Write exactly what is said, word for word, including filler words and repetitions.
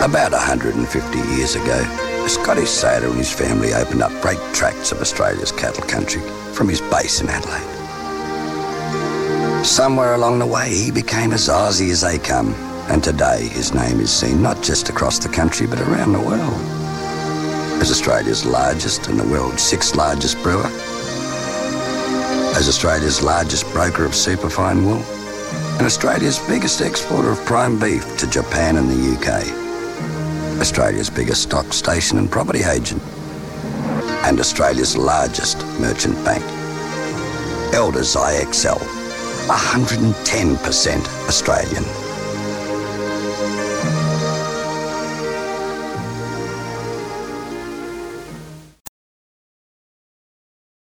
About one hundred fifty years ago, a Scottish sailor and his family opened up great tracts of Australia's cattle country from his base in Adelaide. Somewhere along the way, he became as Aussie as they come, and today his name is seen not just across the country but around the world. As Australia's largest and the world's sixth largest brewer, as Australia's largest broker of superfine wool, and Australia's biggest exporter of prime beef to Japan and the U K, Australia's biggest stock station and property agent, and Australia's largest merchant bank. Elders I X L, one hundred ten percent Australian.